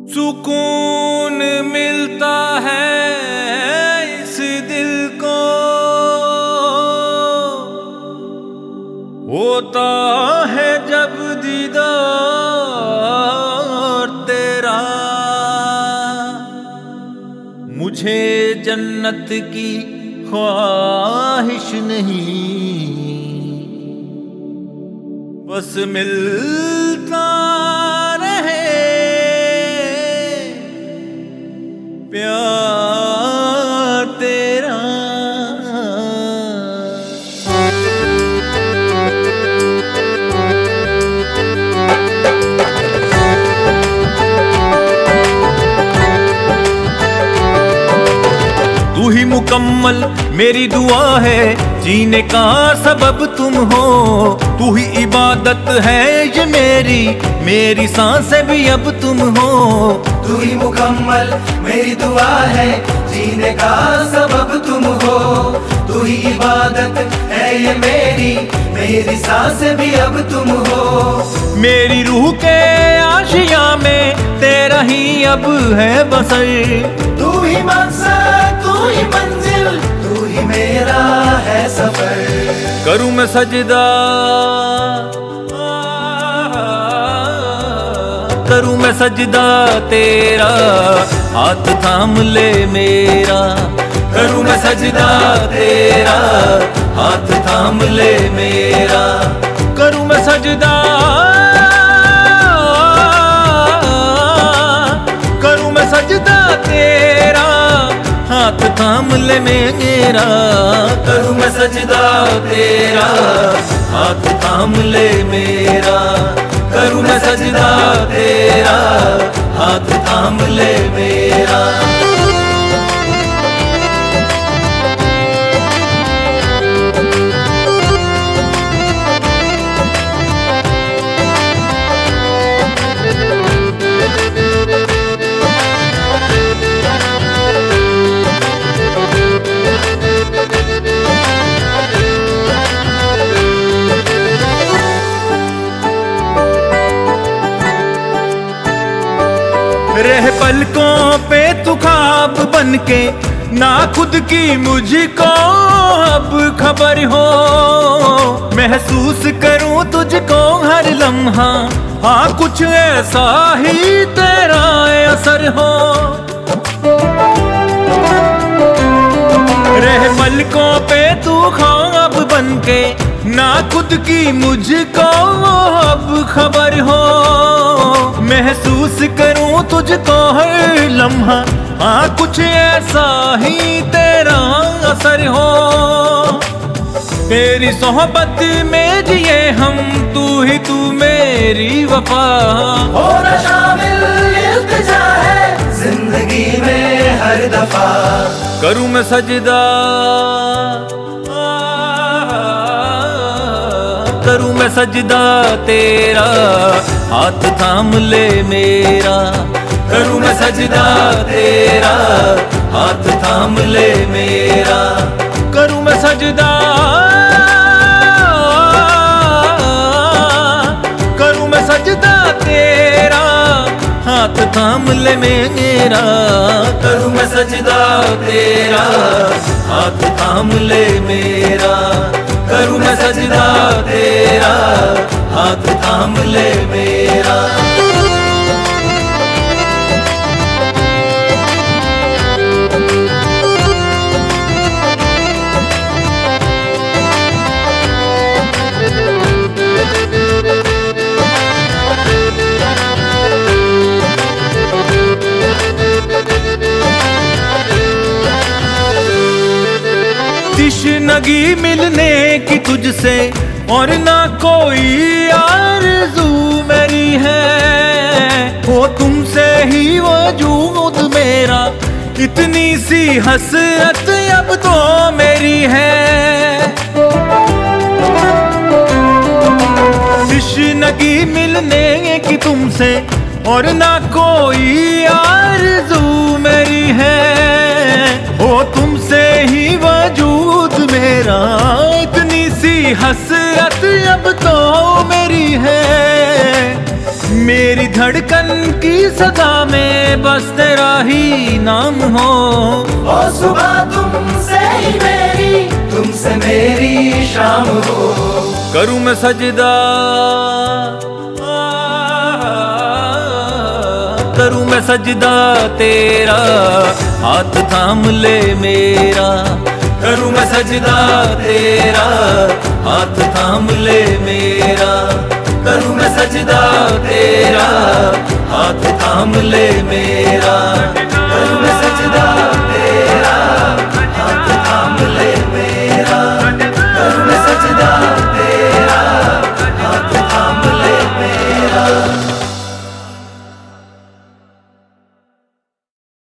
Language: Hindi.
सुकून मिलता है इस दिल को, होता है जब दीदार तेरा। मुझे जन्नत की ख्वाहिश नहीं, बस मिलता रहे प्यार तेरा। तू ही मुकम्मल मेरी दुआ है, जीने का सबब तुम हो। तू ही इबादत है ये मेरी सांसें भी अब तुम हो। तू ही मुकम्मल मेरी दुआ है, जीने का सबब तुम हो। तू ही इबादत है ये मेरी सांसें भी अब तुम हो। मेरी रूह के आशिया में तेरा ही अब है बसर। तू ही मकसद, तू ही मंजिल, तू ही मेरा है सफर। करूं मैं सजदा, करूं मैं सजदा तेरा, हाथ थाम ले मेरा। करूं मैं सजदा तेरा, हाथ थाम ले मेरा। करूं मैं सजदा, करूं मैं सजदा तेरा, हाथ थाम ले मेरा। करूं मैं सजदा तेरा, हाथ थाम ले मेरा। करूं मैं सजदा तेरा, हाथ थाम ले मेरा। रह पलकों पे तू ख्वाब बनके, ना खुद की मुझको अब खबर हो। महसूस करूं तुझको हर लम्हा, हाँ कुछ ऐसा ही तेरा असर हो। रह पलकों पे तू ख्वाब बनके, ना खुद की मुझको अब खबर हो। महसूस करूं तुझको हर लम्हा, हाँ कुछ ऐसा ही तेरा असर हो। तेरी सोहबत में जिए हम, तू ही तू मेरी वफा। होना शामिल इल्तिजा है जिंदगी में हर दफा। करूं मैं सजदा, करूं मैं सजदा तेरा, हाथ थाम ले मेरा। करूं मैं सजदा तेरा, हाथ थाम ले मेरा। करूं मैं सजदा, करूं मैं सजदा तेरा, हाथ थाम ले मेरा। करूं मैं सजदा तेरा, हाथ थाम ले मेरा। करूं मैं सजदा तेरा, हाथ थाम ले मेरा। तिश्नगी मिलने की तुझसे, और ना कोई आरज़ू मेरी है। हो तुमसे ही वजूद मेरा, इतनी सी हसरत अब तो मेरी है। तिश्नगी मिलने की तुमसे, और ना कोई आरज़ू मेरी है। हो तुमसे ही वजूद मेरा, इतनी सी हसरत अब तो मेरी है। मेरी धड़कन की सदा में बस तेरा ही नाम हो। और सुबह तुमसे ही मेरी, तुमसे मेरी शाम हो। करूं मैं सजदा, करूं मैं सजदा तेरा, हाथ थाम ले मेरा। करूं मैं सजदा तेरा, हाथ थाम ले मेरा। करूं मैं सजदा तेरा, हाथ थाम ले मेरा। करूं मैं सजदा